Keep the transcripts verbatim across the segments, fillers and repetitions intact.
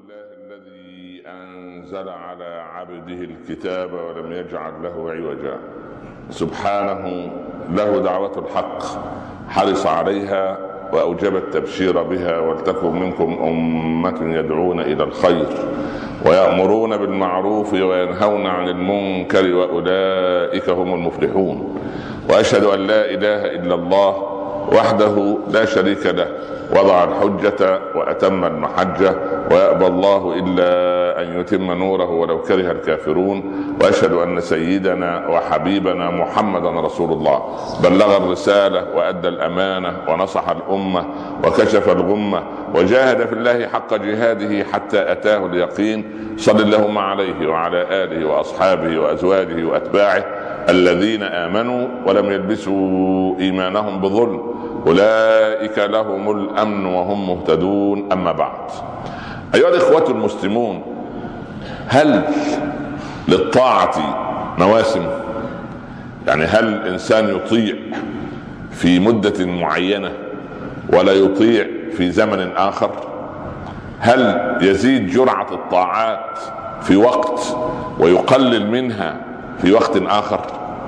لله الذي أنزل على عبده الكتاب ولم يجعل له عوجا. سبحانه له دعوة الحق حرص عليها وأوجب التبشير بها، ولتكن منكم أمة يدعون إلى الخير ويأمرون بالمعروف وينهون عن المنكر وأولئك هم المفلحون. وأشهد أن لا إله إلا الله وحده لا شريك له، وضع الحجة وأتم المحجة، ويأبى الله إلا أن يتم نوره ولو كره الكافرون. وأشهد أن سيدنا وحبيبنا محمدا رسول الله، بلغ الرسالة وأدى الأمانة ونصح الأمة وكشف الغمة وجاهد في الله حق جهاده حتى أتاه اليقين. صلى اللهم عليه وعلى آله وأصحابه وأزواجه وأتباعه الذين آمنوا ولم يلبسوا إيمانهم بظلم، أولئك لهم الأمن وهم مهتدون. أما بعد، أيها الإخوة المسلمون، هل للطاعة مواسم؟ يعني هل الإنسان يطيع في مدة معينة ولا يطيع في زمن آخر؟ هل يزيد جرعة الطاعات في وقت ويقلل منها في وقت آخر؟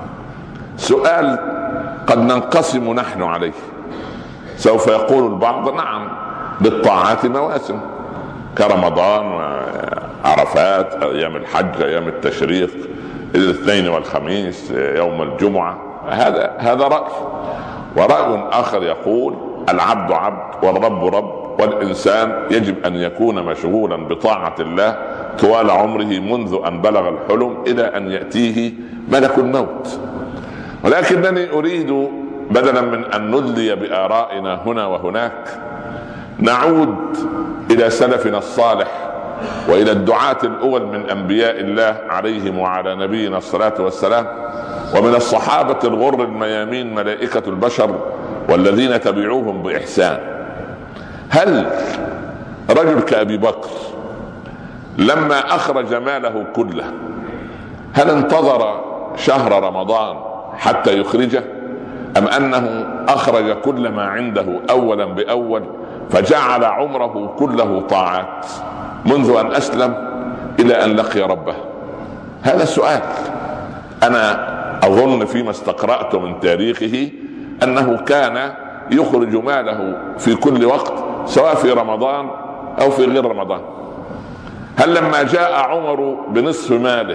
سؤال قد ننقسم نحن عليه. سوف يقول البعض: نعم، للطاعات مواسم كرمضان وعرفات، أيام الحج، أيام التشريق، الاثنين والخميس، يوم الجمعة. هذا هذا رأي. ورأي آخر يقول: العبد عبد والرب رب، والإنسان يجب أن يكون مشغولا بطاعة الله طوال عمره منذ أن بلغ الحلم إلى أن يأتيه ملك الموت. ولكنني أريد بدلا من أن ندلي بآرائنا هنا وهناك نعود إلى سلفنا الصالح وإلى الدعاة الأول من أنبياء الله عليهم وعلى نبينا الصلاة والسلام، ومن الصحابة الغر الميامين ملائكة البشر والذين تبعوهم بإحسان. هل رجل كأبي بكر لما أخرج ماله كله هل انتظر شهر رمضان حتى يخرجه، أم أنه أخرج كل ما عنده أولا بأول فجعل عمره كله طاعات منذ أن أسلم إلى أن لقي ربه؟ هذا السؤال. أنا أظن فيما استقرأت من تاريخه أنه كان يخرج ماله في كل وقت، سواء في رمضان أو في غير رمضان. هل لما جاء عمر بنصف ماله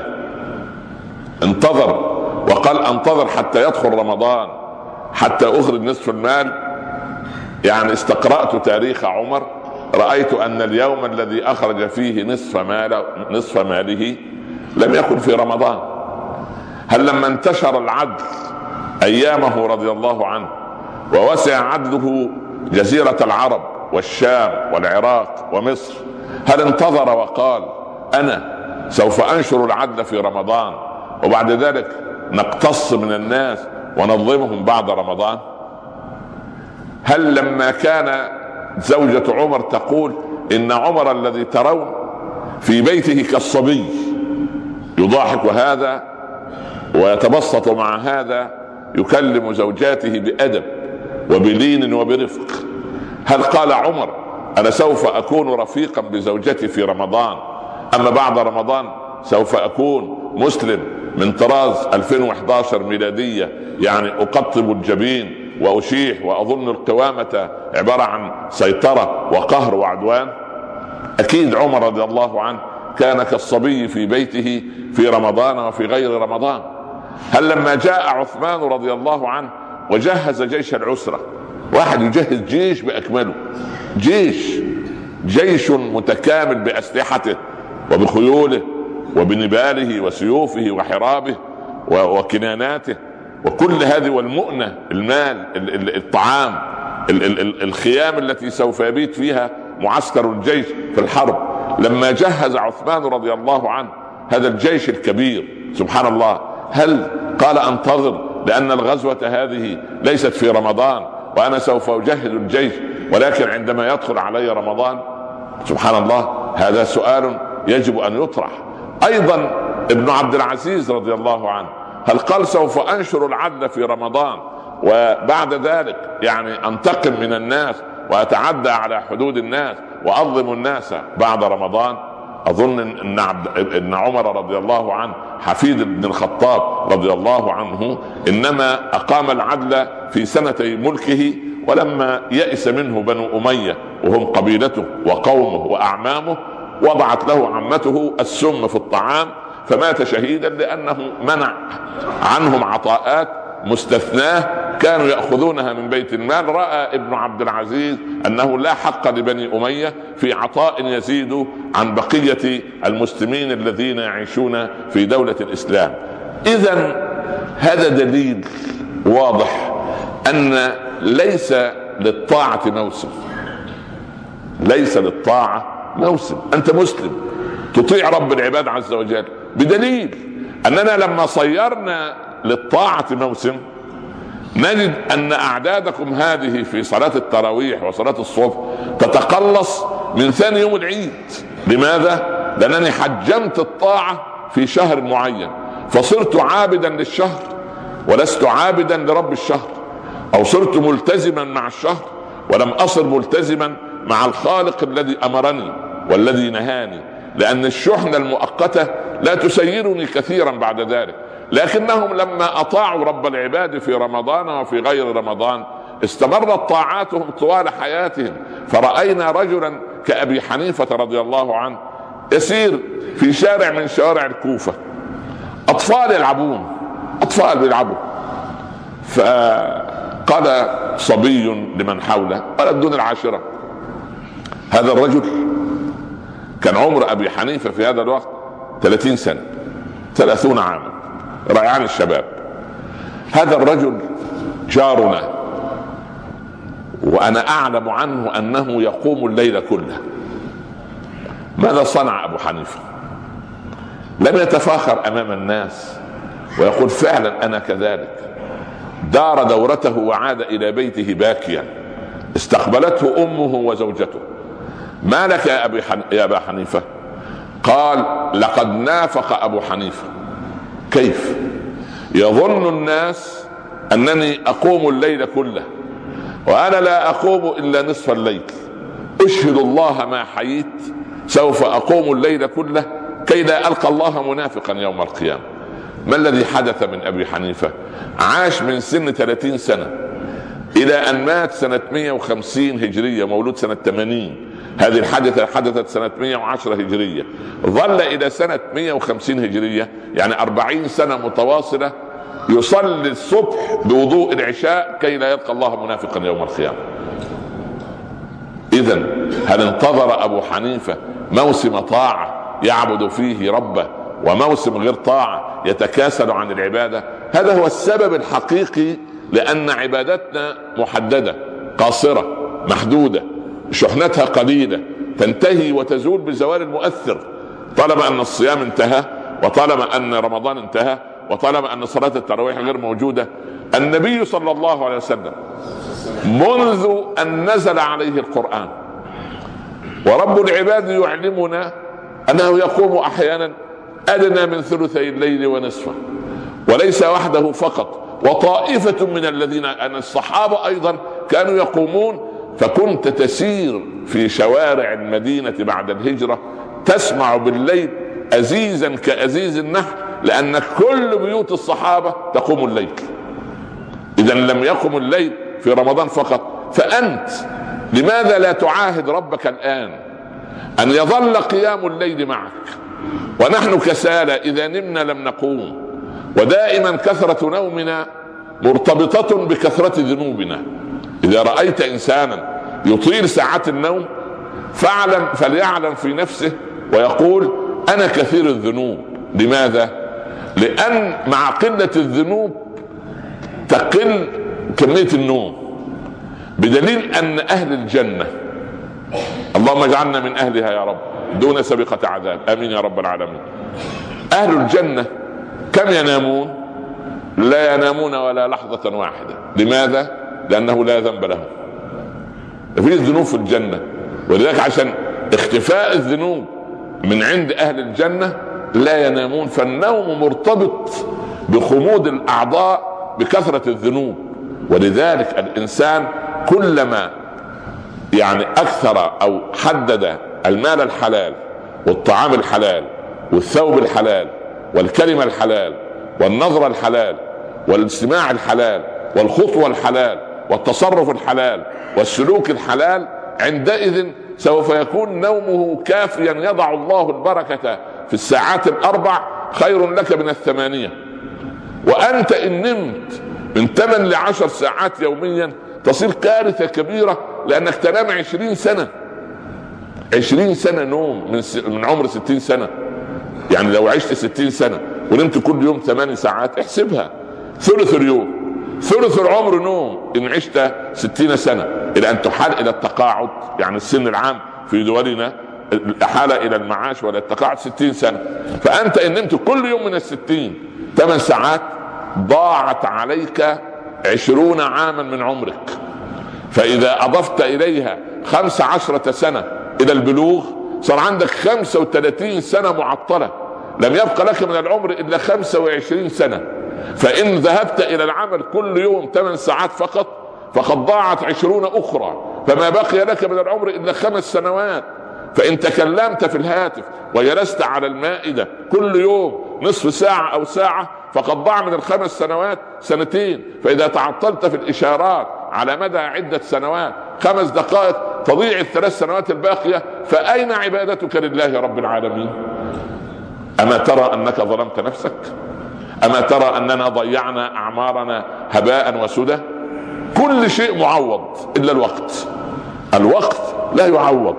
انتظر وقال: انتظر حتى يدخل رمضان حتى أخرج نصف المال؟ يعني استقرأت تاريخ عمر، رأيت أن اليوم الذي أخرج فيه نصف ماله نصف ماله لم يكن في رمضان. هل لما انتشر العدل أيامه رضي الله عنه ووسع عدله جزيرة العرب والشام والعراق ومصر، هل انتظر وقال: أنا سوف أنشر العدل في رمضان وبعد ذلك نقتص من الناس ونظلمهم بعد رمضان؟ هل لما كان زوجة عمر تقول: إن عمر الذي ترون في بيته كالصبي، يضاحك هذا ويتبسط مع هذا، يكلم زوجاته بأدب وبلين وبرفق، هل قال عمر: أنا سوف أكون رفيقا بزوجتي في رمضان، أما بعد رمضان سوف أكون مسلم من طراز ألفين وإحدى عشر ميلادية، يعني أقطب الجبين وأشيح وأظن القوامة عبارة عن سيطرة وقهر وعدوان؟ أكيد عمر رضي الله عنه كان كالصبي في بيته في رمضان وفي غير رمضان. هل لما جاء عثمان رضي الله عنه وجهز جيش العسرة، واحد يجهز جيش بأكمله، جيش جيش متكامل بأسلحته وبخيوله وبنباله وسيوفه وحرابه وكناناته وكل هذه، والمؤنة، المال، الطعام، الخيام التي سوف يبيت فيها معسكر الجيش في الحرب، لما جهز عثمان رضي الله عنه هذا الجيش الكبير، سبحان الله، هل قال: انتظر لأن الغزوة هذه ليست في رمضان وأنا سوف أجهز الجيش ولكن عندما يدخل علي رمضان؟ سبحان الله. هذا سؤال يجب أن يطرح. أيضا ابن عبد العزيز رضي الله عنه هل قال: سوف أنشر العدل في رمضان وبعد ذلك يعني أنتقم من الناس وأتعدى على حدود الناس وأظلم الناس بعد رمضان. أظن إن, إن عمر رضي الله عنه حفيد ابن الخطاب رضي الله عنه إنما أقام العدل في سنتي ملكه، ولما يئس منه بنو أمية وهم قبيلته وقومه وأعمامه وضعت له عمته السم في الطعام فمات شهيدا، لأنه منع عنهم عطاءات مستثناه كانوا يأخذونها من بيت المال. رأى ابن عبد العزيز أنه لا حق لبني أمية في عطاء يزيد عن بقية المسلمين الذين يعيشون في دولة الإسلام. إذن هذا دليل واضح أن ليس للطاعة موسم، ليس للطاعة موسم. أنت مسلم تطيع رب العباد عز وجل، بدليل أننا لما صيرنا للطاعة موسم نجد أن أعدادكم هذه في صلاة التراويح وصلاة الصبح تتقلص من ثاني يوم العيد. لماذا؟ لأنني حجمت الطاعة في شهر معين فصرت عابدا للشهر ولست عابدا لرب الشهر، أو صرت ملتزما مع الشهر ولم أصر ملتزما مع الخالق الذي أمرني والذي نهاني، لأن الشحنة المؤقتة لا تسيرني كثيرا بعد ذلك. لكنهم لما أطاعوا رب العباد في رمضان وفي غير رمضان استمرت طاعاتهم طوال حياتهم. فرأينا رجلا كأبي حنيفة رضي الله عنه يسير في شارع من شوارع الكوفة، أطفال يلعبون، أطفال بيلعبوا، فقال صبي لمن حوله قال دون العاشرة. هذا الرجل كان عمر أبي حنيفة في هذا الوقت ثلاثين سنة، ثلاثون عاما، ريعان الشباب. هذا الرجل جارنا وأنا أعلم عنه أنه يقوم الليل كله. ماذا صنع أبو حنيفة؟ لم يتفاخر أمام الناس ويقول فعلا أنا كذلك. دار دورته وعاد إلى بيته باكيا. استقبلته أمه وزوجته. ما لك يا أبي حن... يا أبا حنيفة؟ قال لقد نافق أبو حنيفة. كيف؟ يظن الناس أنني أقوم الليل كله وأنا لا أقوم إلا نصف الليل. أشهد الله ما حييت سوف أقوم الليل كله كي لا ألقى الله منافقا يوم القيامة. ما الذي حدث من أبي حنيفة؟ عاش من سن ثلاثين سنة إلى أن مات سنة مئة وخمسين هجرية، مولود سنة ثمانين. هذه الحادثة حدثت سنة مئة وعشرة هجرية، ظل إلى سنة مئة وخمسين هجرية، يعني أربعين سنة متواصلة يصلي الصبح بوضوء العشاء كي لا يلقى الله منافقا يوم القيامة. إذن هل انتظر أبو حنيفة موسم طاعة يعبد فيه ربه وموسم غير طاعة يتكاسل عن العبادة؟ هذا هو السبب الحقيقي لأن عبادتنا محددة قاصرة محدودة، شحنتها قليلة، تنتهي وتزول بزوال المؤثر. طالما أن الصيام انتهى، وطالما أن رمضان انتهى، وطالما أن صلاة التراويح غير موجودة. النبي صلى الله عليه وسلم منذ أن نزل عليه القرآن ورب العباد يعلمنا أنه يقوم أحيانا أدنى من ثلثي الليل ونصفه، وليس وحده فقط، وطائفة من الذين أن الصحابة أيضا كانوا يقومون. فكنت تسير في شوارع المدينة بعد الهجرة تسمع بالليل أزيزا كأزيز النحل، لأن كل بيوت الصحابة تقوم الليل. إذا لم يقم الليل في رمضان فقط. فأنت لماذا لا تعاهد ربك الآن أن يظل قيام الليل معك؟ ونحن كسالى إذا نمنا لم نقوم، ودائما كثرة نومنا مرتبطة بكثرة ذنوبنا. إذا رأيت إنسانا يطيل ساعات النوم فاعلم فليعلم في نفسه ويقول أنا كثير الذنوب. لماذا؟ لأن مع قلة الذنوب تقل كمية النوم، بدليل أن أهل الجنة، اللهم اجعلنا من أهلها يا رب دون سابقة عذاب، آمين يا رب العالمين. أهل الجنة كم ينامون؟ لا ينامون ولا لحظة واحدة. لماذا؟ لأنه لا ذنب لهم، في الذنوب في الجنة. ولذلك عشان اختفاء الذنوب من عند أهل الجنة لا ينامون. فالنوم مرتبط بخمود الأعضاء بكثرة الذنوب. ولذلك الإنسان كلما يعني اكثر او حدد المال الحلال والطعام الحلال والثوب الحلال والكلمة الحلال والنظرة الحلال والاستماع الحلال والخطوة الحلال والتصرف الحلال والسلوك الحلال، عندئذ سوف يكون نومه كافيا يضع الله البركة في الساعات الأربع خير لك من الثمانية. وأنت إن نمت من ثمان لعشر ساعات يوميا تصير كارثة كبيرة، لأنك تنام عشرين سنة عشرين سنة نوم من, س... من عمر ستين سنة. يعني لو عشت ستين سنة ونمت كل يوم ثمان ساعات احسبها، ثلث اليوم ثلث العمر نوم إن عشت ستين سنة، إلى أن تحال إلى التقاعد. يعني السن العام في دولنا الحالة إلى المعاش ولا التقاعد ستين سنة. فأنت إن نمت كل يوم من الستين ثمان ساعات ضاعت عليك عشرون عاما من عمرك. فإذا أضفت إليها خمس عشرة سنة إلى البلوغ صار عندك خمسة وثلاثين سنة معطلة، لم يبقى لك من العمر إلا خمسة وعشرين سنة. فإن ذهبت إلى العمل كل يوم ثمان ساعات فقط فقد ضاعت عشرون أخرى، فما بقي لك من العمر إلا خمس سنوات. فإن تكلمت في الهاتف وجلست على المائدة كل يوم نصف ساعة أو ساعة فقد ضاع من الخمس سنوات سنتين. فإذا تعطلت في الإشارات على مدى عدة سنوات خمس دقائق تضيع الثلاث سنوات الباقية. فأين عبادتك لله رب العالمين؟ أما ترى أنك ظلمت نفسك؟ أما ترى أننا ضيعنا أعمارنا هباء وسدى؟ كل شيء معوض إلا الوقت. الوقت لا يعوض،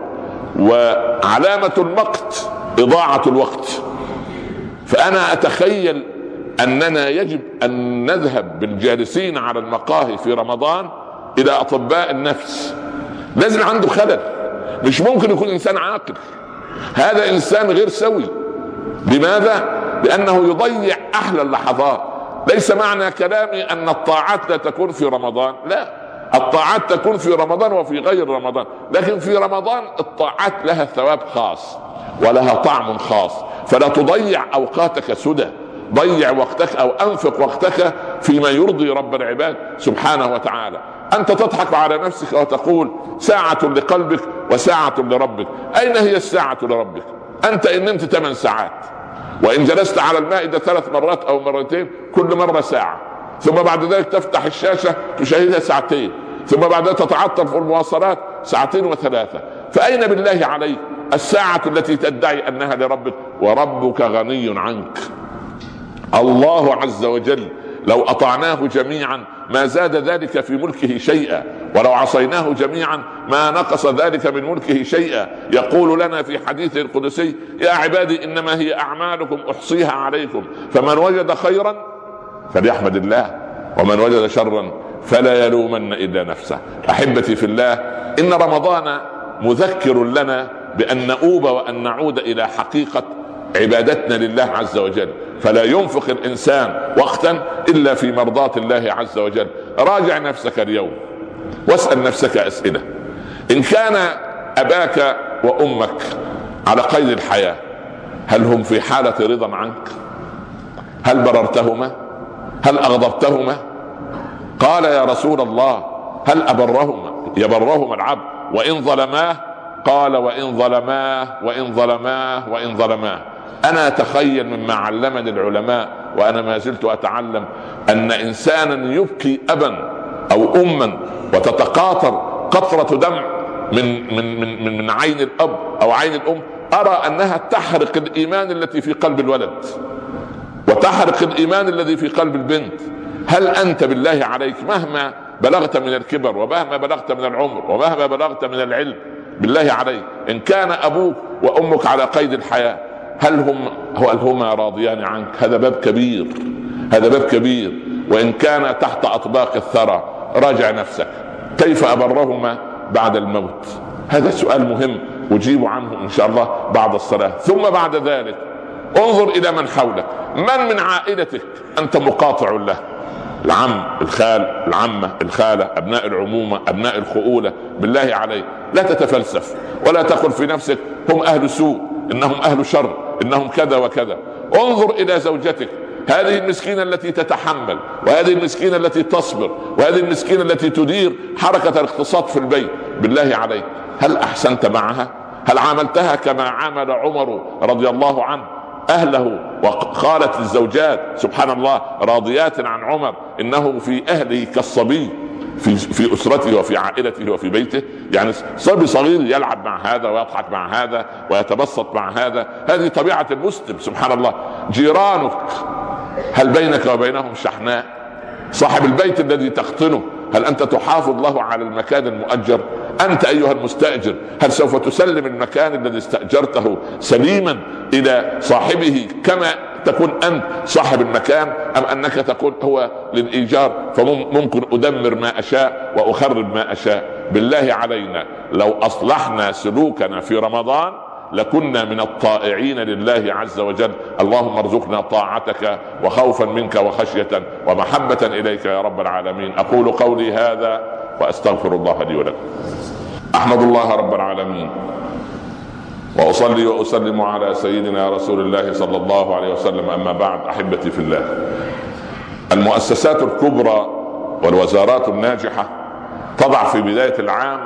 وعلامة المقت إضاعة الوقت. فأنا أتخيل أننا يجب أن نذهب بالجالسين على المقاهي في رمضان إلى أطباء النفس. لازم عنده خلل، مش ممكن يكون إنسان عاقل، هذا إنسان غير سوي. لماذا؟ لأنه يضيع أحلى اللحظات. ليس معنى كلامي أن الطاعات لا تكون في رمضان، لا، الطاعات تكون في رمضان وفي غير رمضان، لكن في رمضان الطاعات لها ثواب خاص ولها طعم خاص. فلا تضيع أوقاتك سدى، ضيع وقتك أو أنفق وقتك فيما يرضي رب العباد سبحانه وتعالى. أنت تضحك على نفسك وتقول ساعة لقلبك وساعة لربك. أين هي الساعة لربك؟ أنت إن نمت ثمان ساعات وإن جلست على المائدة ثلاث مرات أو مرتين كل مرة ساعة، ثم بعد ذلك تفتح الشاشة تشاهدها ساعتين، ثم بعد ذلك تتعطل في المواصلات ساعتين وثلاثة. فأين بالله عليك الساعة التي تدعي أنها لربك وربك غني عنك؟ الله عز وجل لو أطعناه جميعا ما زاد ذلك في ملكه شيئا، ولو عصيناه جميعا ما نقص ذلك من ملكه شيئا. يقول لنا في حديث القدسي يا عبادي إنما هي أعمالكم أحصيها عليكم فمن وجد خيرا فليحمد الله ومن وجد شرا فلا يلومن إلا نفسه. أحبتي في الله، إن رمضان مذكر لنا بأن نؤوب وأن نعود إلى حقيقة عبادتنا لله عز وجل. فلا ينفق الإنسان وقتا إلا في مرضاة الله عز وجل. راجع نفسك اليوم واسأل نفسك أسئلة. إن كان أباك وأمك على قيد الحياة هل هم في حالة رضا عنك؟ هل بررتهما؟ هل أغضبتهما؟ قال يا رسول الله هل أبرهما؟ يبرهما العبد وإن ظلماه؟ قال وإن ظلماه وإن ظلماه وإن ظلماه. أنا أتخيل مما علمني العلماء وأنا ما زلت أتعلم أن إنسانا يبكي أبا أو أما وتتقاطر قطرة دم من من من من, من عين الأب أو عين الأم، أرى أنها تحرق الإيمان التي في قلب الولد وتحرق الإيمان الذي في قلب البنت. هل أنت بالله عليك مهما بلغت من الكبر ومهما بلغت من العمر ومهما بلغت من العلم، بالله عليك إن كان أبوك وأمك على قيد الحياة هل هم هل هما راضيان عنك؟ هذا باب كبير، هذا باب كبير. وإن كان تحت أطباق الثرى راجع نفسك كيف أبرهما بعد الموت؟ هذا سؤال مهم أجيب عنه إن شاء الله بعد الصلاة. ثم بعد ذلك انظر إلى من حولك، من من عائلتك أنت مقاطع له؟ العم، الخال، العمة، الخالة، أبناء العمومة، أبناء الخؤولة. بالله عليك لا تتفلسف ولا تقل في نفسك هم أهل سوء، إنهم أهل شر، إنهم كذا وكذا. انظر إلى زوجتك، هذه المسكينة التي تتحمل، وهذه المسكينة التي تصبر، وهذه المسكينة التي تدير حركة الاقتصاد في البيت. بالله عليك هل أحسنت معها؟ هل عاملتها كما عامل عمر رضي الله عنه أهله؟ وقالت الزوجات سبحان الله راضيات عن عمر إنه في أهله كالصبي في في أسرته وفي عائلته وفي بيته. يعني صبي صغير يلعب مع هذا ويضحك مع هذا ويتبسط مع هذا. هذه طبيعة المسلم سبحان الله. جيرانك هل بينك وبينهم شحناء؟ صاحب البيت الذي تختنه هل أنت تحافظ له على المكان المؤجر؟ أنت أيها المستأجر هل سوف تسلم المكان الذي استأجرته سليما إلى صاحبه كما تكون أنت صاحب المكان، أم أنك تقول هو للإيجار فممكن أدمر ما أشاء وأخرب ما أشاء؟ بالله علينا لو أصلحنا سلوكنا في رمضان لكنا من الطائعين لله عز وجل. اللهم ارزقنا طاعتك وخوفا منك وخشية ومحبة إليك يا رب العالمين. أقول قولي هذا وأستغفر الله لي ولكم. أحمد الله رب العالمين وأصلي وأسلم على سيدنا رسول الله صلى الله عليه وسلم. أما بعد، أحبتي في الله، المؤسسات الكبرى والوزارات الناجحة تضع في بداية العام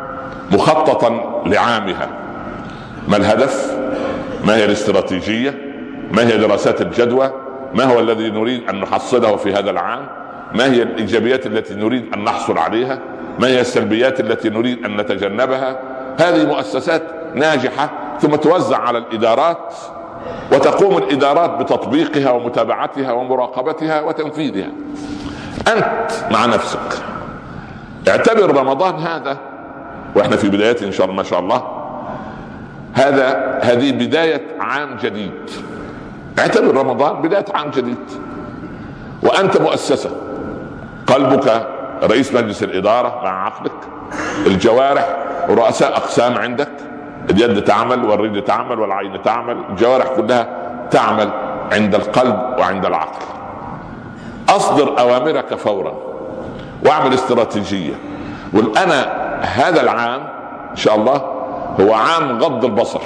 مخططا لعامها. ما الهدف؟ ما هي الاستراتيجية؟ ما هي دراسات الجدوى؟ ما هو الذي نريد أن نحصله في هذا العام؟ ما هي الإيجابيات التي نريد أن نحصل عليها؟ ما هي السلبيات التي نريد أن نتجنبها؟ هذه مؤسسات ناجحة ثم توزع على الإدارات، وتقوم الإدارات بتطبيقها ومتابعتها ومراقبتها وتنفيذها. أنت مع نفسك اعتبر رمضان هذا، وإحنا في بداية إن شاء الله ما شاء الله، هذا هذه بداية عام جديد. اعتبر رمضان بداية عام جديد، وأنت مؤسسة، قلبك رئيس مجلس الإدارة مع عقلك، الجوارح ورؤساء أقسام عندك، اليد تعمل والرجل تعمل والعين تعمل، الجوارح كلها تعمل عند القلب وعند العقل. أصدر أوامرك فورا واعمل استراتيجية. والأنا هذا العام إن شاء الله هو عام غض البصر.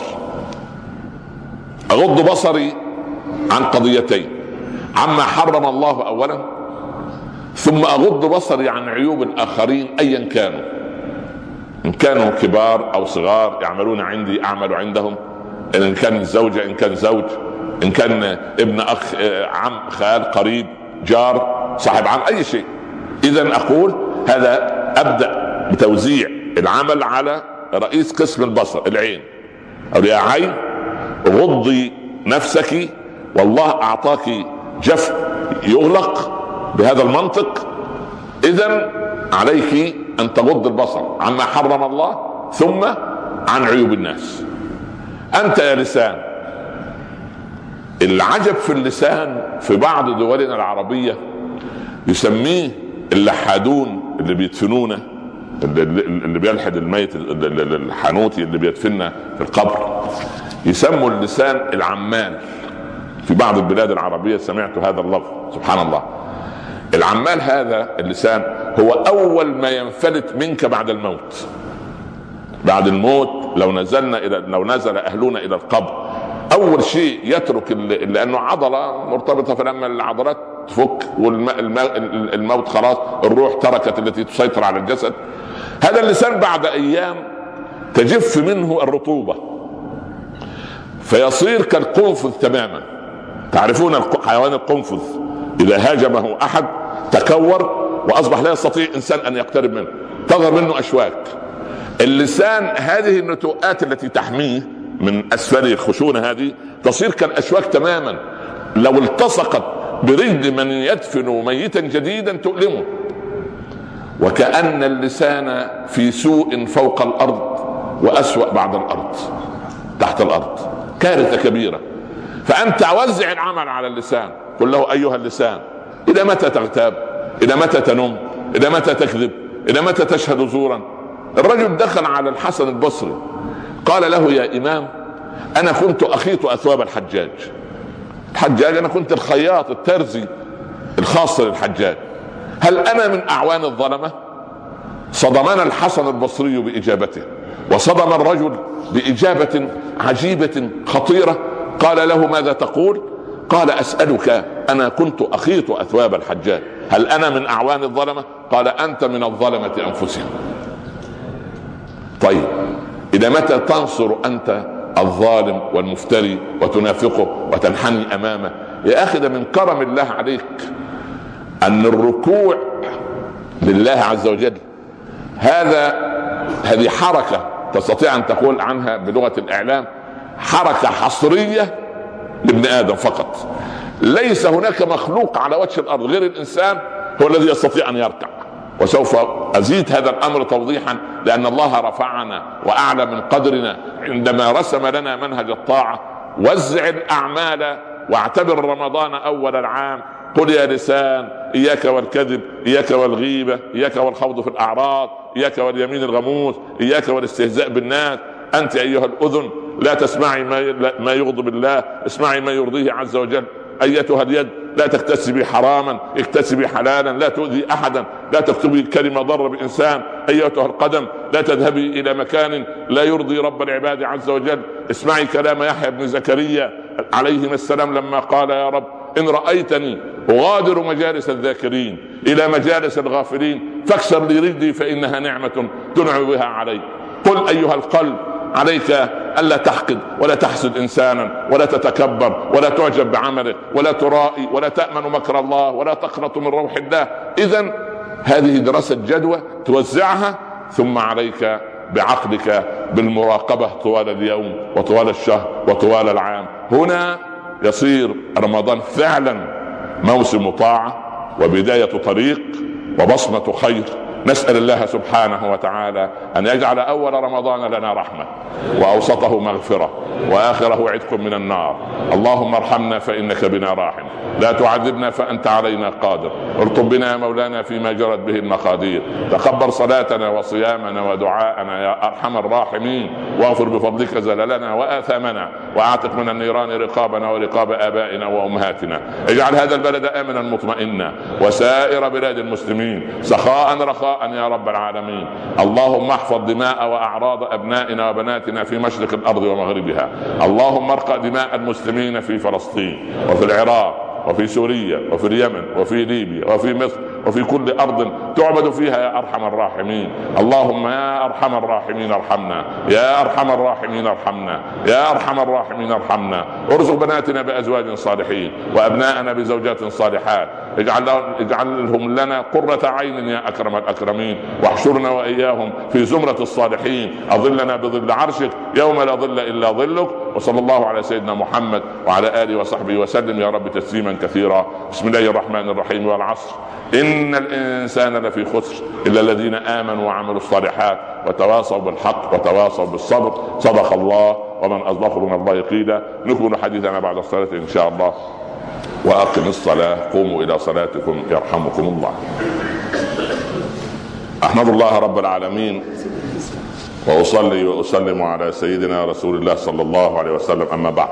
أغض بصري عن قضيتين: عما حرم الله أولا، ثم أغض بصري عن عيوب الآخرين أيا كانوا، إن كانوا كبار أو صغار يعملون عندي أعمل عندهم، إن كان زوجة إن كان زوج، إن كان ابن أخ عم خال قريب جار صاحب عم أي شيء. إذن أقول هذا أبدأ بتوزيع العمل على رئيس قسم البصر العين، أو يا عين غضي نفسك، والله أعطاك جفن يغلق بهذا المنطق. إذن عليك أن تغض البصر عما حرم الله ثم عن عيوب الناس. أنت يا لسان، العجب في اللسان في بعض دولنا العربية يسميه اللحادون اللي بيدفنونه، اللي بيلحد الميت الحانوتي اللي بيدفننا في القبر، يسموا اللسان العمال. في بعض البلاد العربية سمعت هذا اللفظ سبحان الله. العمال هذا اللسان هو أول ما ينفلت منك بعد الموت. بعد الموت لو نزلنا إلى لو نزل أهلنا إلى القبر أول شيء يترك، لأنه عضلة مرتبطة، فلما العضلات تفك والموت خلاص الروح تركت التي تسيطر على الجسد. هذا اللسان بعد أيام تجف منه الرطوبة فيصير كالقنفذ تماما. تعرفون حيوان القنفذ إذا هاجمه أحد تكور وأصبح لا يستطيع إنسان أن يقترب منه، تظهر منه أشواك. اللسان هذه النتوءات التي تحميه من أسفل الخشونة هذه تصير كالأشواك تماما، لو التصقت برجل من يدفن ميتا جديدا تؤلمه. وكأن اللسان في سوء فوق الأرض وأسوأ بعد الأرض تحت الأرض، كارثة كبيرة. فأنت وزع العمل على اللسان، قل له أيها اللسان إلى متى تغتاب؟ إلى متى تنم؟ إلى متى تكذب؟ إلى متى تشهد زورا؟ الرجل دخل على الحسن البصري قال له يا إمام أنا كنت أخيط أثواب الحجاج. الحجاج أنا كنت الخياط الترزي الخاص للحجاج، هل أنا من أعوان الظلمة؟ صدمنا الحسن البصري بإجابته، وصدم الرجل بإجابة عجيبة خطيرة. قال له ماذا تقول؟ قال أسألك، أنا كنت أخيط أثواب الحجاج، هل أنا من أعوان الظلمة؟ قال أنت من الظلمة أنفسهم. طيب إلى متى تنصر أنت الظالم والمفتري وتنافقه وتنحني أمامه؟ يا أخي ده من كرم الله عليك أن الركوع لله عز وجل هذا هذه حركة تستطيع أن تقول عنها بلغة الإعلام حركة حصرية لابن آدم فقط. ليس هناك مخلوق على وجه الأرض غير الإنسان هو الذي يستطيع أن يركع. وسوف أزيد هذا الأمر توضيحا لأن الله رفعنا وأعلى من قدرنا عندما رسم لنا منهج الطاعة. وزع الأعمال واعتبر رمضان أول العام. قل يا لسان إياك والكذب، إياك والغيبة، إياك والخوض في الأعراض، إياك واليمين الغموس، إياك والاستهزاء بالناس. أنت أيها الأذن لا تسمعي ما يغضب الله، اسمعي ما يرضيه عز وجل. أيتها اليد لا تكتسبي حراما، اكتسبي حلالا، لا تؤذي أحدا، لا تكتبي كلمة ضر بإنسان. أيتها القدم لا تذهبي إلى مكان لا يرضي رب العباد عز وجل. اسمعي كلام يحيى بن زكريا عليهما السلام لما قال يا رب إن رأيتني أغادر مجالس الذاكرين إلى مجالس الغافلين فاكسر لي رجلي فإنها نعمة تنعم بها علي. قل أيها القلب عليك ألا تحقد ولا تحسد إنسانا ولا تتكبر ولا تعجب بعملك ولا ترائي ولا تأمن مكر الله ولا تقنط من روح الله. إذن هذه دراسة جدوى توزعها، ثم عليك بعقلك بالمراقبة طوال اليوم وطوال الشهر وطوال العام. هنا يصير رمضان فعلا موسم طاعة وبداية طريق وبصمة خير. نسأل الله سبحانه وتعالى أن يجعل أول رمضان لنا رحمة وأوسطه مغفرة وآخره عتق من النار. اللهم ارحمنا فإنك بنا راحم، لا تعذبنا فأنت علينا قادر. ارطب بنا يا مولانا فيما جرت به المقادير. تقبل صلاتنا وصيامنا ودعاءنا يا أرحم الراحمين، واغفر بفضلك زللنا وآثامنا، واعتق من النيران رقابنا ورقاب آبائنا وأمهاتنا. اجعل هذا البلد آمنا مطمئنا وسائر بلاد المسلمين سخاء رخاء يا رب العالمين. اللهم احفظ دماء وأعراض أبنائنا وبناتنا في مشرق الأرض ومغربها. اللهم ارقى دماء المسلمين في فلسطين وفي العراق وفي سوريا وفي اليمن وفي ليبيا وفي مصر وفي كل أرض تعبد فيها يا أرحم الراحمين. اللهم يا أرحم الراحمين ارحمنا، يا أرحم الراحمين ارحمنا، يا أرحم الراحمين ارحمنا. ارزق بناتنا بأزواج صالحين وأبناءنا بزوجات صالحات. اجعل اجعلهم لنا قرة عين يا أكرم الأكرمين، واحشرنا وإياهم في زمرة الصالحين. أظلنا بظل عرشك يوم لا ظل إلا ظلك. وصلى الله على سيدنا محمد وعلى آله وصحبه وسلم يا رب تسليما كثيرا. بسم الله الرحمن الرحيم. والعصر إن الإنسان لفي خسر إلا الذين آمنوا وعملوا الصالحات وتواصوا بالحق وتواصوا بالصبر. صدق الله ومن أصدق من الله قيلا. نكمل حديثنا بعد الصلاة إن شاء الله. وأقم الصلاة قوموا إلى صلاتكم يرحمكم الله. أحمد الله رب العالمين وأصلي وأسلم على سيدنا رسول الله صلى الله عليه وسلم. أما بعد،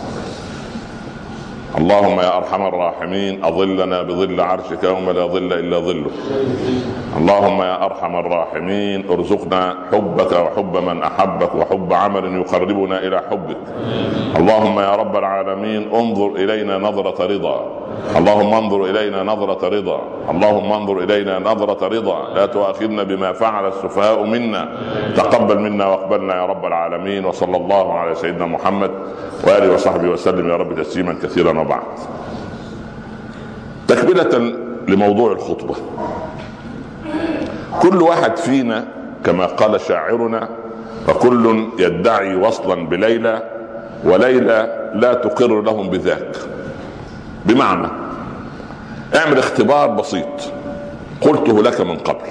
اللهم يا أرحم الراحمين أظلنا بظل عرشك يوم لا ظل إلا ظلك. اللهم يا أرحم الراحمين ارزقنا حبك وحب من أحبك وحب عمل يقربنا إلى حبك. اللهم يا رب العالمين انظر إلينا نظرة رضا. اللهم انظر إلينا نظرة رضا. اللهم انظر إلينا نظرة رضا. لا تؤاخذنا بما فعل السفهاء منا. تقبل منا واقبلنا يا رب العالمين. وصلى الله على سيدنا محمد وآله وصحبه وسلم يا رب تسليما كثيرا. وبعد، تكملة لموضوع الخطبة. كل واحد فينا كما قال شاعرنا فكل يدعي وصلا بليلى وليلى لا تقر لهم بذاك. بمعنى اعمل اختبار بسيط قلته لك من قبل.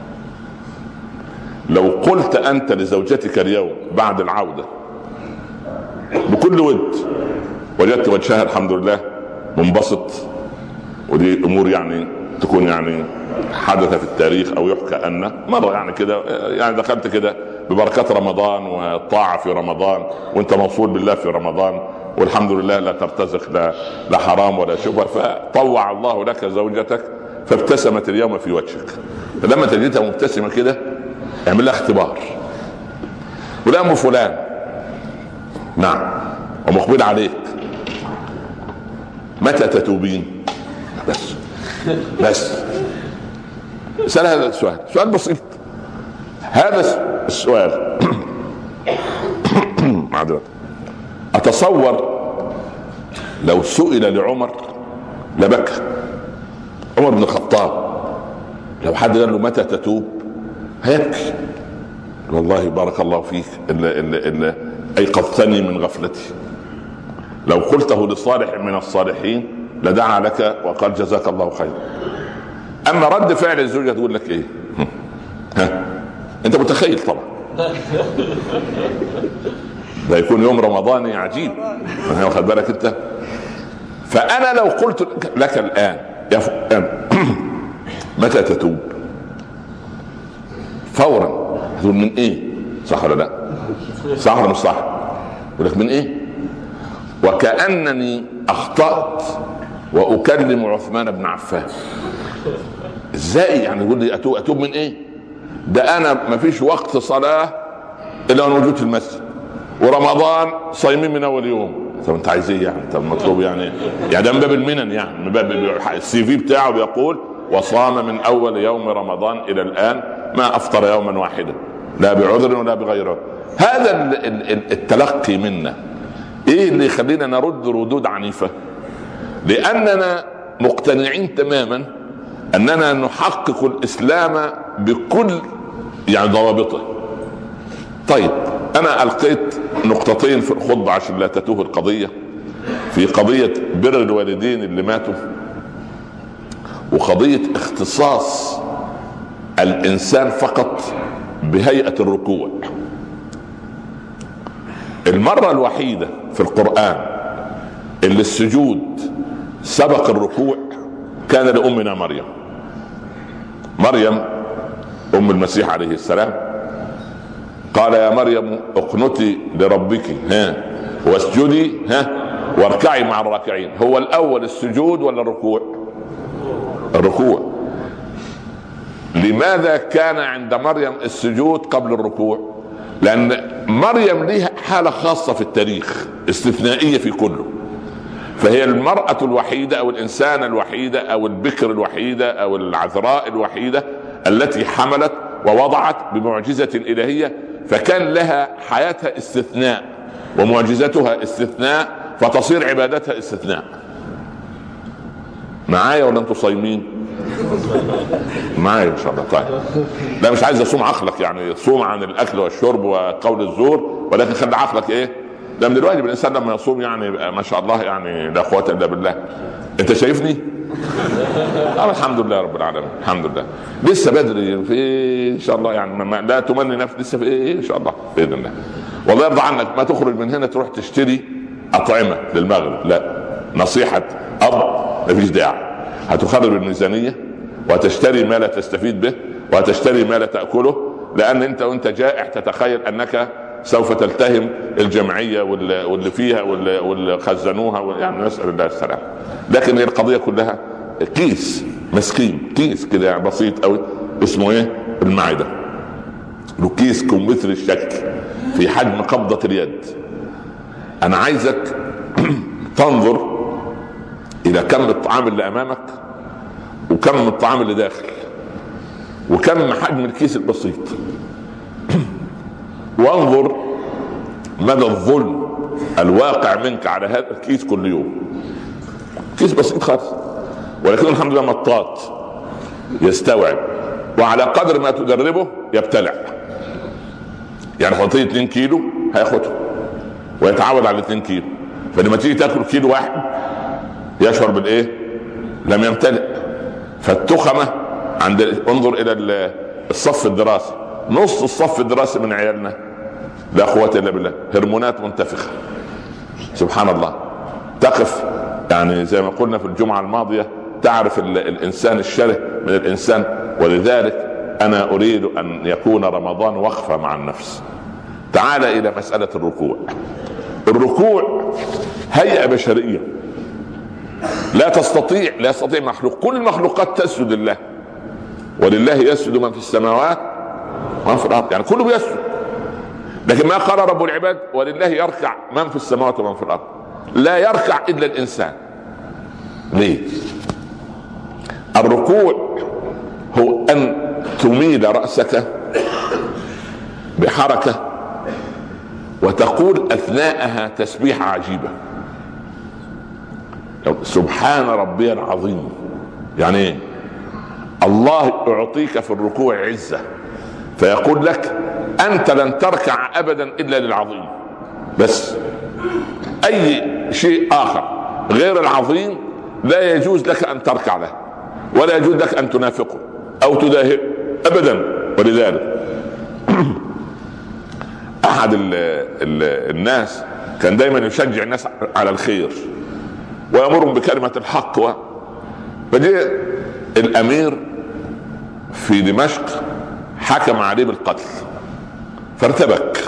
لو قلت أنت لزوجتك اليوم بعد العودة بكل ود وجدت وجهها الحمد لله منبسط، ودي امور يعني تكون يعني حدث في التاريخ او يحكى ان مره يعني كده، يعني دخلت كده ببركات رمضان والطاعه في رمضان وانت موصول بالله في رمضان والحمد لله لا ترتزق لا, لا حرام ولا شبهه، فطوع الله لك زوجتك فابتسمت اليوم في وجهك. فلما تجدها مبتسمه كده اعمل لها اختبار. ولا ام فلان نعم ومقبل عليك متى تتوبين؟ بس بس سأل هذا السؤال، سؤال بسيط. هذا السؤال أتصور لو سئل لعمر لبكى. عمر بن الخطاب لو حد قال له متى تتوب هيبكي. والله بارك الله فيك إلا إلا إلا أيقظتني من غفلتي. لو قلته لصالح من الصالحين لدعا لك وقال جزاك الله خير. أما رد فعل الزوجة تقول لك إيه؟ ها؟ أنت متخيل طبعا ده يكون يوم رمضاني عجيب، واخد بالك أنت؟ فأنا لو قلت لك الآن يا فلان متى تتوب فورا تقول من إيه؟ صح ولا لا؟ صح ولا مش صح؟ يقول لك من إيه؟ وكأنني أخطأت وأكلم عثمان بن عفان. إزاي يعني يقول لي أتوب؟ أتوب من إيه؟ ده أنا ما فيش وقت صلاة إلا أنا موجود في المسجد، ورمضان صايمين من أول يوم. طب أنت عايز إيه يعني؟ طب مطلوب يعني يعني ده من باب المنن، يعني من باب السي في بتاعه بيقول وصام من أول يوم رمضان إلى الآن ما أفطر يوما واحدا لا بعذر ولا بغيره. هذا التلقي منا ايه اللي يخلينا نرد ردود عنيفة؟ لاننا مقتنعين تماما اننا نحقق الاسلام بكل يعني ضوابطه. طيب انا القيت نقطتين في الخطبة عشان لا تتوه القضية، في قضية بر الوالدين اللي ماتوا، وقضية اختصاص الانسان فقط بهيئة الركوع. المرة الوحيدة في القرآن اللي السجود سبق الركوع كان لأمنا مريم. مريم أم المسيح عليه السلام قال يا مريم اقنتي لربك ها واسجدي ها واركعي مع الراكعين. هو الأول السجود ولا الركوع؟ الركوع. لماذا كان عند مريم السجود قبل الركوع؟ لأن مريم ليها حالة خاصة في التاريخ استثنائية في كله، فهي المرأة الوحيدة أو الإنسان الوحيدة أو البكر الوحيدة أو العذراء الوحيدة التي حملت ووضعت بمعجزة إلهية، فكان لها حياتها استثناء ومعجزتها استثناء، فتصير عبادتها استثناء. معايا ولا انتوا صايمين؟ معايا ان شاء الله. طيب لا مش عايز اصوم عقلك، يعني صوم عن الاكل والشرب وقول الزور، ولكن خلي عقلك ايه؟ ده من الواجب الانسان لما يصوم يعني ما شاء الله يعني لا قوه الا بالله. انت شايفني؟ آه الحمد لله رب العالمين، الحمد لله. لسه بدري في ان شاء الله، يعني ما لا تمني نفسك، لسه في ايه ان شاء الله باذن الله. والله يرضى عنك ما تخرج من هنا تروح تشتري اطعمه للمغرب، لا نصيحه اب ما فيش داعي. هتخرب الميزانيه وتشتري ما لا تستفيد به وتشتري ما لا تأكله، لأن أنت وأنت جائع تتخيل أنك سوف تلتهم الجمعية واللي فيها واللي خزنوها، يعني نسأل الله السلام. لكن هي القضية كلها كيس مسكين، كيس كده بسيط قوي اسمه ايه؟ المعدة. له كيس كمثل الشكل في حجم قبضة اليد. أنا عايزك تنظر إلى كم الطعام اللي أمامك وكم الطعام اللي داخل وكم حجم الكيس البسيط، وانظر مدى الظلم الواقع منك على هذا الكيس كل يوم. كيس بسيط خالص، ولكن الحمد لله مطاط يستوعب، وعلى قدر ما تدربه يبتلع. يعني خطيه اتنين كيلو هياخده ويتعود على اتنين كيلو، فلما تيجي تاكل كيلو واحد يشعر بالايه؟ لم يمتلئ. فالتخمة عند انظر الى الصف الدراسي، نص الصف الدراسي من عيالنا لا قوة الا بالله هرمونات منتفخة. سبحان الله. تقف يعني زي ما قلنا في الجمعة الماضية تعرف الانسان الشره من الانسان. ولذلك انا اريد ان يكون رمضان وقفة مع النفس. تعال الى مسألة الركوع. الركوع هيئة بشرية لا تستطيع لا يستطيع مخلوق. كل المخلوقات تسجد لله، ولله يسجد من في السماوات ومن في الارض، يعني كله بيسجد. لكن ما قال رب العباد ولله يركع من في السماوات ومن في الارض، لا يركع الا الانسان. ليه؟ الركوع هو ان تميل رأسك بحركة وتقول أثناءها تسبيحة عجيبة، سبحان ربي العظيم. يعني ايه؟ الله يعطيك في الركوع عزة فيقول لك أنت لن تركع أبدا إلا للعظيم، بس أي شيء آخر غير العظيم لا يجوز لك أن تركع له، ولا يجوز لك أن تنافقه أو تداهئه أبدا. ولذلك أحد ال ال الناس كان دايما يشجع الناس على الخير ويأمرهم بكلمة الحق و... فجاء الأمير في دمشق حكم عليه بالقتل فارتبك،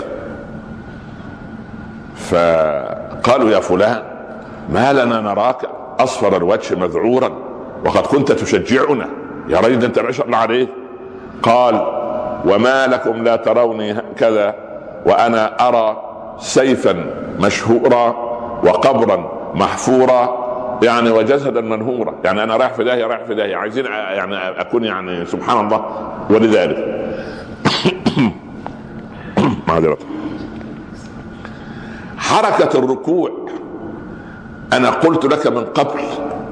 فقالوا يا فلان ما لنا نراك أصفر الوجه مذعورا وقد كنت تشجعنا، يا رجل انت ما شاء الله عليه. قال وما لكم لا تروني كذا وأنا أرى سيفا مشهورا وقبرا محفورا يعني وجسدا منهورا، يعني أنا رايح في داهية رايح في داهية، عايزين يعني أكون يعني سبحان الله. ولذلك معذرة حركة الركوع أنا قلت لك من قبل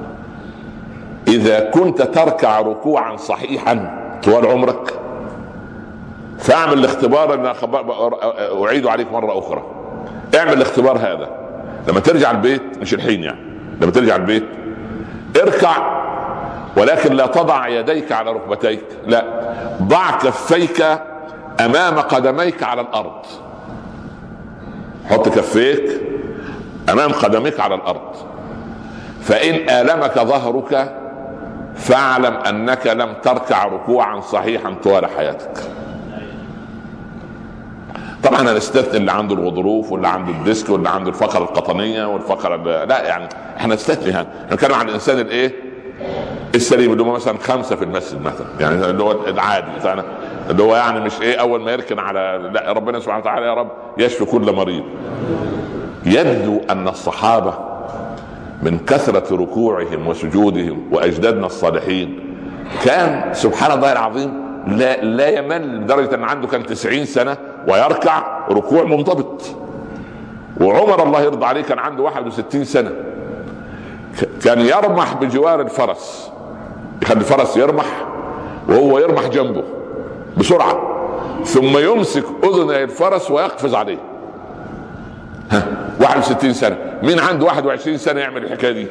إذا كنت تركع ركوعا صحيحا طوال عمرك فاعمل الاختبار اللي أعيد عليك مرة أخرى. اعمل الاختبار هذا لما ترجع البيت، مش الحين يعني، لما ترجع البيت اركع ولكن لا تضع يديك على ركبتيك، لا، ضع كفيك أمام قدميك على الأرض. حط كفيك أمام قدميك على الأرض، فإن آلمك ظهرك فاعلم أنك لم تركع ركوعا صحيحا طوال حياتك. طبعا انا استثني اللي عنده الغضروف واللي عنده الديسك واللي عنده الفقره القطنيه والفقره، لا يعني احنا نستثني هذا، نتكلم عن الانسان الايه السليم اللي هو مثلا خمسه في المسجد مثلا، يعني اللي هو العادي اللي هو يعني مش ايه اول ما يركن على، لا، ربنا سبحانه وتعالى يا رب يشفي كل مريض. يبدو ان الصحابه من كثره ركوعهم وسجودهم واجدادنا الصالحين كان سبحان الله العظيم لا لا يمل، لدرجه ان عنده كان تسعين سنه ويركع ركوع منضبط. وعمر الله يرضى عليه كان عنده واحد وستين سنه، كان يرمح بجوار الفرس، يخلي الفرس يرمح وهو يرمح جنبه بسرعه ثم يمسك اذن الفرس ويقفز عليه. ها واحد وستين سنه، مين عنده واحد وعشرين سنه يعمل الحكايه دي؟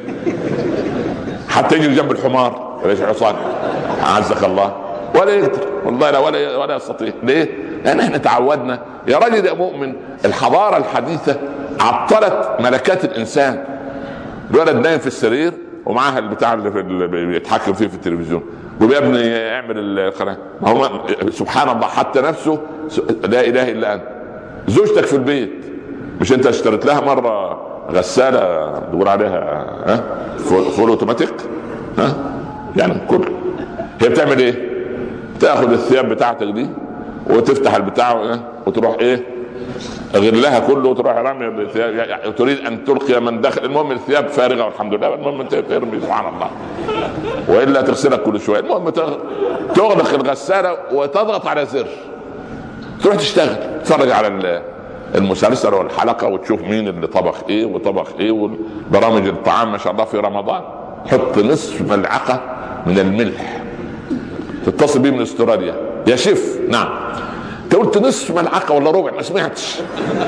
حتى يجي جنب الحمار ليش حصان عزك الله ولا يقدر والله، لا ولا ولا يستطيع. ليه؟ لان احنا تعودنا يا راجل يا مؤمن. الحضاره الحديثه عطلت ملكات الانسان. الولد نايم في السرير ومعاها البتاع اللي بيتحكم فيه في التلفزيون، قول يا ابني اعمل القناه. هم سبحان الله حتى نفسه لا اله الا انت. زوجتك في البيت مش انت اشتريت لها مره غساله تقول عليها ها فول اوتوماتيك، ها يعني كل هي بتعمل ايه؟ تاخذ الثياب بتاعتك دي وتفتح البتاع وتروح ايه غير لها كله وتروح رامي الثياب، يعني تريد ان تلقي من داخل. المهم الثياب فارغه والحمد لله، المهم انت ترمي سبحان الله والا تغسلك كل شويه. المهم تغلق الغساله وتضغط على زر تروح تشتغل، تتفرج على المسلسل والحلقه وتشوف مين اللي طبخ ايه وطبخ ايه والبرامج الطعام ما شاء الله. في رمضان حط نصف ملعقه من الملح، تتصل بيه من استراليا يا شيف، نعم قلت نصف ملعقه ولا ربع ما سمعتش،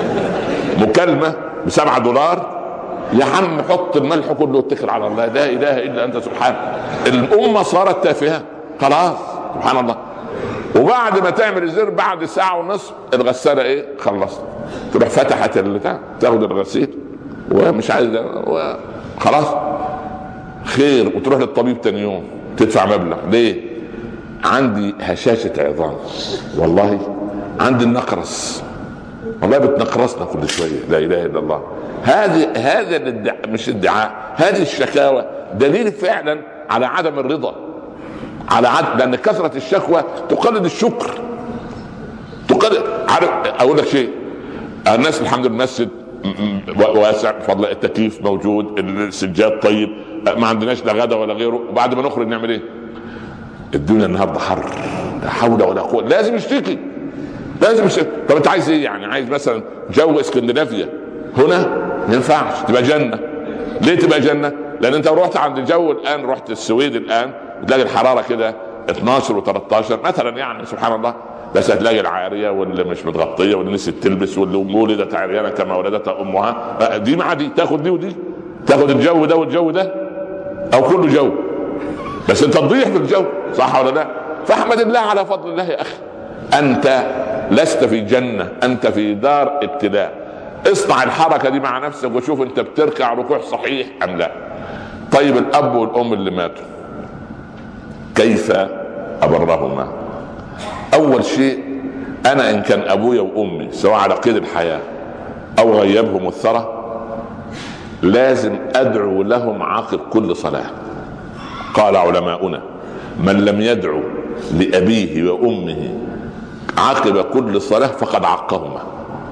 مكالمه بسبعة دولار يا عم حط الملح كله واتكل على الله، لا اله الا انت سبحانك. الامه صارت تافهه خلاص سبحان الله. وبعد ما تعمل الزر بعد ساعه ونصف الغساله ايه خلصت، تروح فتحت البتاع تاخد الغسيل ومش عايز خلاص خير، وتروح للطبيب تاني يوم تدفع مبلغ. ليه؟ عندي هشاشة عظام، والله عندي النقرس، والله بتنقرصنا كل شوية، لا إله إلا الله. هذه هذا الادعاء مش ادعاء، هذه الشكاوى دليل فعلا على عدم الرضا، على عدم، لأن كثرة الشكوى تقلل الشكر، تقلل. عارف أقول لك شيء، الناس الحمد لله المسجد واسع بفضل التكييف موجود، السجاد طيب، ما عندناش لا غدا ولا غيره، وبعد ما نخرج نعمل ايه؟ الدنيا النهارده حر، لا حول ولا قوه، لازم نشتكي لازم مش... طب انت عايز ايه يعني؟ عايز مثلا جو اسكندنافيا هنا؟ ما ينفعش تبقى جنه. ليه تبقى جنه؟ لان انت رحت عند الجو الان، رحت السويد الان بتلاقي الحراره كده اتناشر و13 مثلا يعني، سبحان الله. بس هتلاقي العاريه واللي مش متغطيه واللي نسيت تلبس واللي ولدت عريانه كما ولدتها امها، دي مع دي، تاخد دي ودي، تاخد الجو ده والجو ده، او كله جو، بس انت تضيع في الجو، صح ولا لا؟ فاحمد الله على فضل الله يا اخي. انت لست في جنه، انت في دار ابتلاء. اصنع الحركه دي مع نفسك وشوف انت بتركع ركوع صحيح ام لا. طيب الاب والام اللي ماتوا كيف ابرهما؟ اول شيء انا ان كان ابويا وامي سواء على قيد الحياه او غيبهم الثرى لازم ادعو لهم عقب كل صلاه. قال علماؤنا من لم يدعو لابيه وامه عقب كل صلاه فقد عقهما.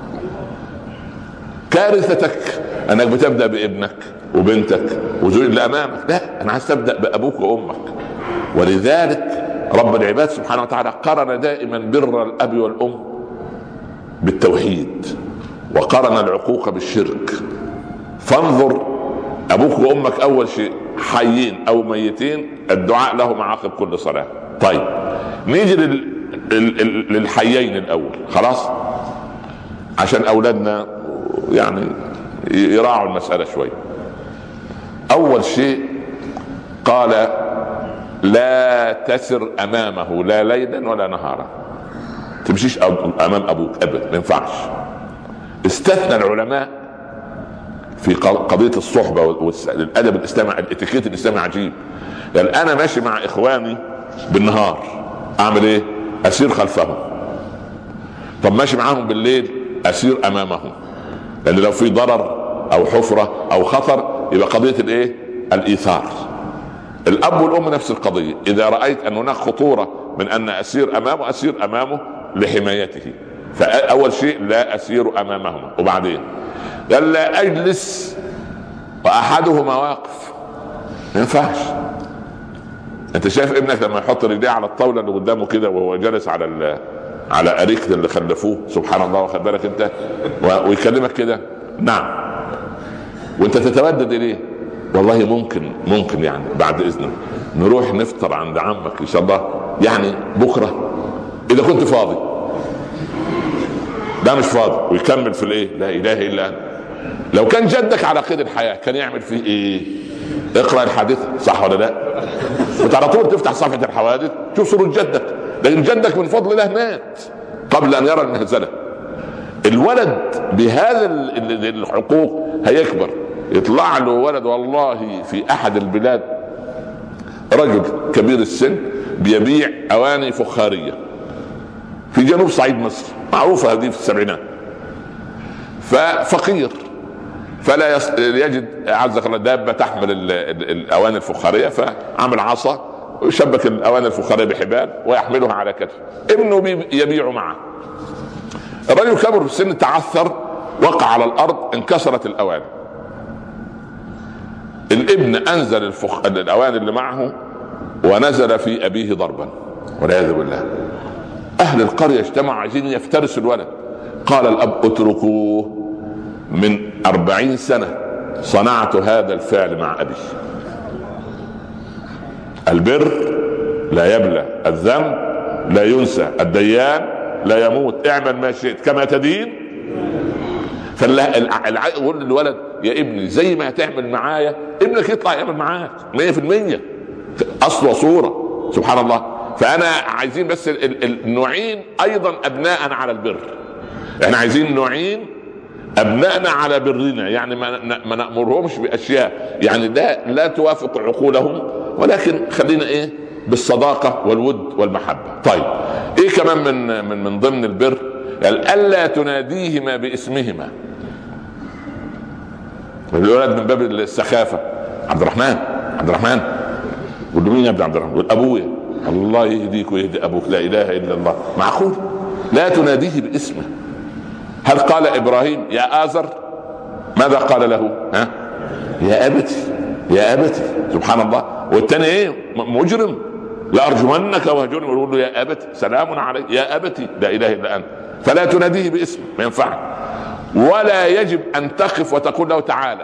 كارثتك انك بتبدا بابنك وبنتك وزوج اللي امامك، لا، انا عايز تبدا بابوك وامك. ولذلك رب العباد سبحانه وتعالى قرن دائما بر الاب والام بالتوحيد، وقرن العقوق بالشرك. فانظر ابوك وامك اول شيء حيين او ميتين الدعاء لهم عقب كل صلاه. طيب نيجي لل... للحيين الاول، خلاص، عشان اولادنا يعني يراعوا المساله شوي. اول شيء قال لا تسر امامه لا ليلا ولا نهارا، تمشيش امام ابوك ابدا، ما ينفعش. استثنى العلماء في قضيه الصحبه والادب الاسلامي، الاتيكيت الاسلامي عجيب. يعني انا ماشي مع اخواني بالنهار اعمل ايه؟ اسير خلفهم. طب ماشي معاهم بالليل اسير امامهم، لان لو في ضرر او حفره او خطر يبقى قضيه الايه؟ الايثار. الاب والام نفس القضيه، اذا رايت ان هناك خطوره من ان اسير امامه اسير امامه لحمايته. فاول شيء لا اسير امامهما. وبعدين قال لا اجلس واحدهما واقف، ما ينفعش. انت شايف ابنك لما يحط رجليه على الطاوله اللي قدامه كده وهو جالس على على اريكه اللي خلفوه، سبحان الله، واخد بالك انت، ويكلمك كده نعم، وانت تتودد اليه. والله ممكن ممكن يعني بعد اذنك نروح نفطر عند عمك ان شاء الله يعني بكره اذا كنت فاضي. ده مش فاضي ويكمل في الايه؟ لا اله الا انت. لو كان جدك على قيد الحياه كان يعمل فيه ايه؟ اقرا الحادثه، صح ولا لا؟ انت على طول تفتح صفحه الحوادث تشوف صوره جدك، لكن جدك من فضل الله مات قبل ان يرى المهزله. الولد بهذا الحقوق هيكبر يطلع له ولد. والله في احد البلاد رجل كبير السن بيبيع اواني فخاريه في جنوب صعيد مصر، معروفه هذه في السبعينات. ففقير فلا يجد عز وجل دابه تحمل الاواني الفخاريه، فعمل عصا ويشبك الاواني الفخاريه بحبال ويحملها على كتفه. ابنه يبيع معه. الرجل كبر في السن، تعثر، وقع على الارض، انكسرت الاواني. الابن انزل الفخ... الاواني اللي معه ونزل في ابيه ضربا والعياذ بالله. اهل القريه اجتمعوا عايزين يفترسوا الولد. قال الاب اتركوه، من أربعين سنة صنعت هذا الفعل مع أبي. البر لا يبلى، الذنب لا ينسى، الديان لا يموت، اعمل ما شئت كما تدين. فقول للولد يا ابني زي ما تعمل معايا ابنك يطلع يعمل معاك مية في المية، أصل وصورة، سبحان الله. فأنا عايزين بس النوعين أيضا أبناء على البر. احنا عايزين نوعين أبنائنا على برنا، يعني ما نأمرهمش بأشياء يعني لا, لا توافق عقولهم، ولكن خلينا إيه بالصداقة والود والمحبة. طيب إيه كمان من من من ضمن البر؟ يعني ألا تناديهما باسمهما. الولد من باب السخافة عبد الرحمن عبد الرحمن، قول له مين يا ابن عبد الرحمن؟ قول أبويا. الله يهديك ويهدي أبوك، لا إله إلا الله. معقول؟ لا تناديه باسمه. هل قال إبراهيم يا آزر؟ ماذا قال له؟ ها؟ يا أبتي يا أبتي، سبحان الله. والثاني إيه؟ مجرم، لا أرجمنك وهجرني، ويقول له يا أبتي سلام عليك يا أبتي لا إله إلا أنت. فلا تناديه باسمه، ما ينفعش. ولا يجب ان تقف وتقول له تعالى.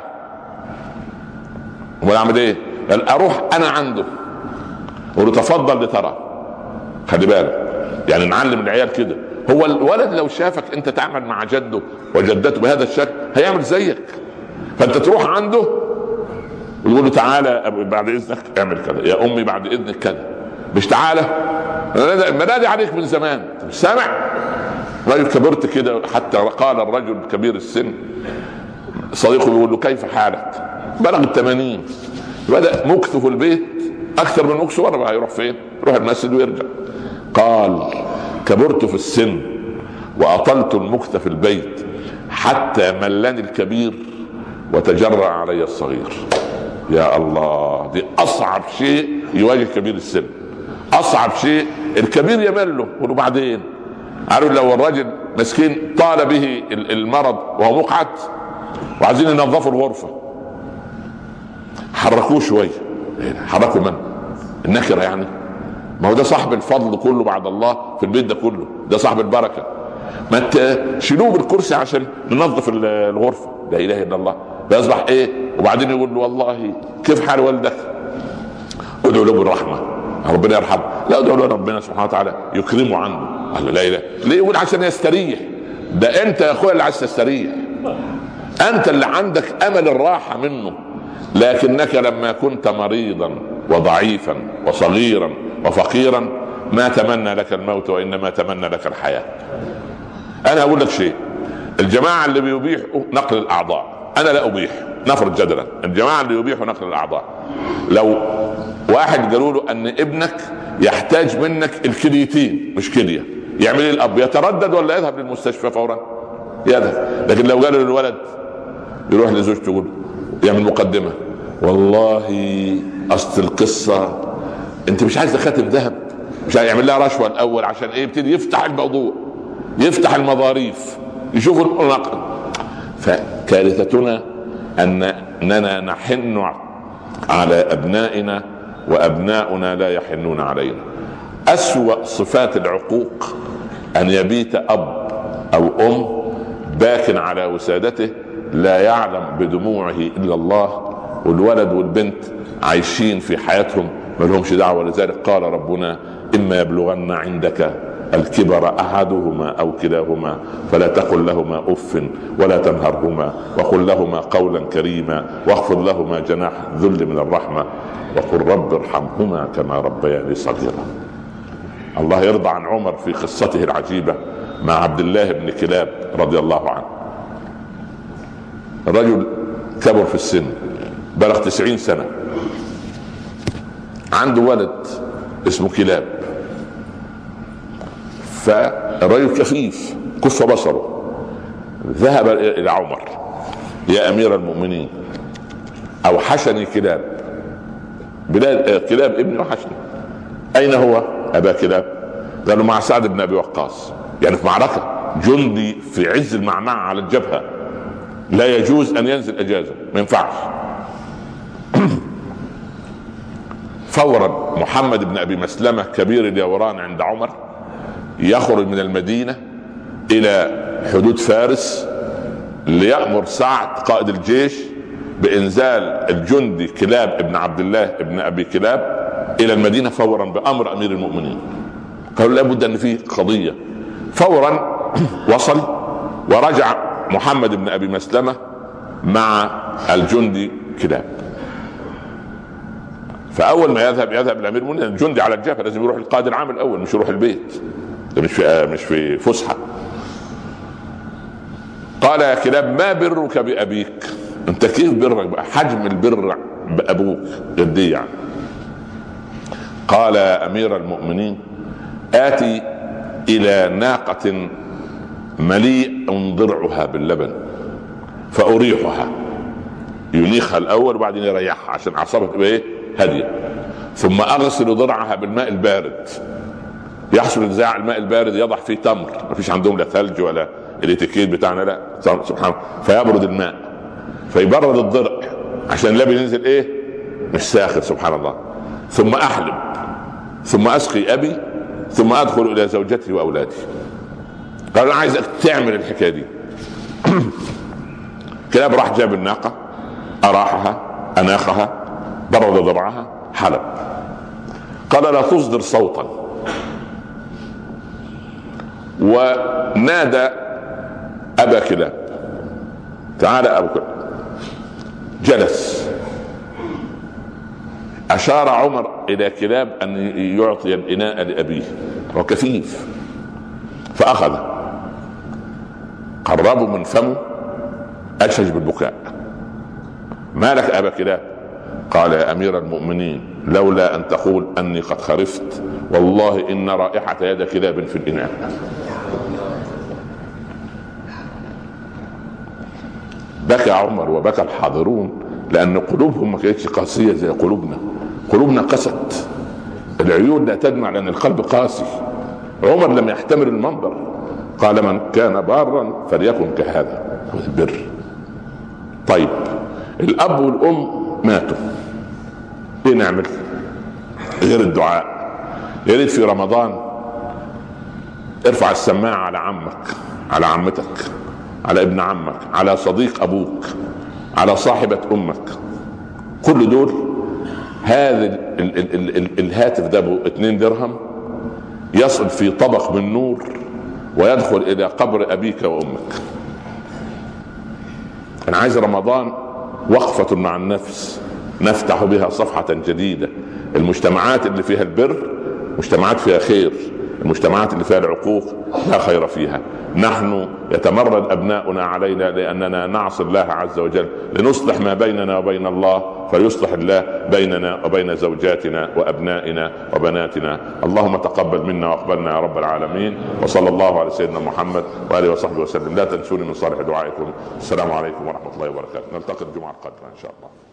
ونعمل ايه؟ اروح انا عنده اقول له تفضل لترى. خلي بالك، يعني نعلم العيال كده. هو الولد لو شافك انت تعمل مع جده وجدته بهذا الشكل هيعمل زيك، فانت تروح عنده وتقول له تعالى بعد اذنك اعمل كذا، يا امي بعد اذنك كذا، مش تعالى منادي عليك من زمان مش سامع. راجل كبرت كده، حتى قال الرجل كبير السن صديقه بيقول له كيف حالك؟ بلغ الثمانين، بدأ مكثه في البيت اكثر من مكثه ورا، هيروح فين؟ يروح المسجد ويرجع. قال كبرت في السن واطلت المكث في البيت حتى ملني الكبير وتجرأ علي الصغير. يا الله، دي اصعب شيء يواجه كبير السن، اصعب شيء. الكبير يمله وبعدين عارف لو الراجل مسكين طال به المرض وهو مقعد وعايزين ينظفوا الغرفه، حركوه شويه. حركوا من؟ النكره يعني. ما هو ده صاحب الفضل كله بعد الله في البيت ده كله، ده صاحب البركه. ما تشيلوه بالكرسي عشان ننظف الغرفه، لا اله الا الله. فيصبح ايه؟ وبعدين يقول له والله كيف حال والدك؟ ادعو له بالرحمه ربنا يرحمه. لا، ادعو له ربنا سبحانه وتعالى يكرمه عنه. قال لا اله. ليه يقول؟ عشان يستريح. ده انت يا اخويا اللي عايز تستريح، انت اللي عندك امل الراحه منه. لكنك لما كنت مريضا وضعيفا وصغيرا وفقيرا ما تمنى لك الموت، وانما تمنى لك الحياه. انا اقول لك شيء، الجماعه اللي بيبيحوا نقل الاعضاء، انا لا ابيح، نفرض جدلا الجماعه اللي يبيحوا نقل الاعضاء، لو واحد قالوا له ان ابنك يحتاج منك الكليتين مش كليه، يعمل ايه الاب؟ يتردد ولا يذهب للمستشفى فورا؟ يذهب. لكن لو قالوا للولد يروح لزوجته يقول يعمل مقدمه، والله اصل القصه انت مش عايز خاتم ذهب، مش هيعمل لها رشوه الاول عشان ايه؟ يبتدي يفتح الموضوع، يفتح المظاريف، يشوف النقد. فكارثتنا اننا نحن على ابنائنا وابناؤنا لا يحنون علينا. اسوأ صفات العقوق ان يبيت اب او ام باك على وسادته لا يعلم بدموعه الا الله، والولد والبنت عايشين في حياتهم ما لهمش دعوه. لذلك قال ربنا اما يبلغن عندك الكبر احدهما او كلاهما فلا تقل لهما اف ولا تنهرهما وقل لهما قولا كريما واخفض لهما جناح ذل من الرحمه وقل رب ارحمهما كما ربياني صغيرا. الله يرضى عن عمر في قصته العجيبه مع عبد الله بن كلاب رضي الله عنه. الرجل كبر في السن، بلغ تسعين سنه، عنده ولد اسمه كلاب. فالرجل كفيف كف بصره، ذهب الى عمر يا امير المؤمنين اوحشني كلاب، بلاد كلاب ابني وحشني. اين هو ابا كلاب؟ قال له مع سعد بن ابي وقاص، يعني في معركه، جندي في عز المعمعة على الجبهه، لا يجوز ان ينزل اجازه، ما ينفعش. فورا محمد بن ابي مسلمه كبير اليوران عند عمر يخرج من المدينه الى حدود فارس ليأمر سعد قائد الجيش بانزال الجندي كلاب ابن عبد الله ابن ابي كلاب الى المدينه فورا بامر امير المؤمنين. قالوا لابد ان فيه قضيه. فورا وصل ورجع محمد بن ابي مسلمه مع الجندي كلاب. فاول ما يذهب يذهب الامير المؤمنين، الجندي على الجبهه لازم يروح القائد العام الاول، مش يروح البيت، ده مش في مش في فسحه. قال يا كلاب ما برك بابيك؟ انت كيف برك بقى؟ حجم البر بابوك قد يعني؟ قال يا امير المؤمنين اتي الى ناقه مليء ضرعها باللبن فاريحها، ينيخها الاول وبعدين يريحها عشان اعصابها تبقى ايه؟ هاديه. ثم اغسل ضرعها بالماء البارد، يحصل نزاع الماء البارد يضع فيه تمر، ما فيش عندهم لا ثلج ولا الاتيكيت بتاعنا، لا سبحان، فيبرد الماء فيبرد الضرع عشان اللبن ينزل ايه؟ مش ساخن، سبحان الله. ثم احلب، ثم اسقي ابي، ثم ادخل الى زوجتي واولادي. قال انا عايزك تعمل الحكايه دي. كلاب راح جاب الناقه، اراحها، اناخها، برد ضرعها، حلب. قال لا تصدر صوتا، ونادى ابا كلاب، تعال ابو كلاب. جلس، اشار عمر الى كلاب ان يعطي الاناء لابيه وكفيف، فاخذ قربه من فمه، اشج بالبكاء. ما لك ابا كلاب؟ قال يا امير المؤمنين لولا ان تقول اني قد خرفت والله ان رائحة يد كلاب في الاناء. بكى عمر وبكى الحاضرون، لان قلوبهم ما كانتش قاسية زي قلوبنا. قلوبنا قست، العيون لا تدمع لان القلب قاسي. عمر لم يحتمل المنظر، قال من كان بارا فليكن كهذا، البر. طيب الاب والام ماتوا، ايه نعمل غير الدعاء؟ يا ريت في رمضان ارفع السماعة على عمك، على عمتك، على ابن عمك، على صديق ابوك، على صاحبة امك، كل دول هذا ال ال ال ال الهاتف ده ابو اتنين درهم يصل في طبق من نور ويدخل الى قبر ابيك وامك. انا عايز رمضان وقفة مع النفس نفتح بها صفحة جديدة. المجتمعات اللي فيها البر مجتمعات فيها خير، المجتمعات اللي فيها العقوق لا خير فيها. نحن يتمرد أبناؤنا علينا لأننا نعصي الله عز وجل. لنصلح ما بيننا وبين الله فيصلح الله بيننا وبين زوجاتنا وأبنائنا وبناتنا. اللهم تقبل منا واقبلنا يا رب العالمين، وصلى الله على سيدنا محمد وآله وصحبه وسلم. لا تنسوني من صالح دعائكم. السلام عليكم ورحمة الله وبركاته. نلتقي الجمعة القادمة إن شاء الله.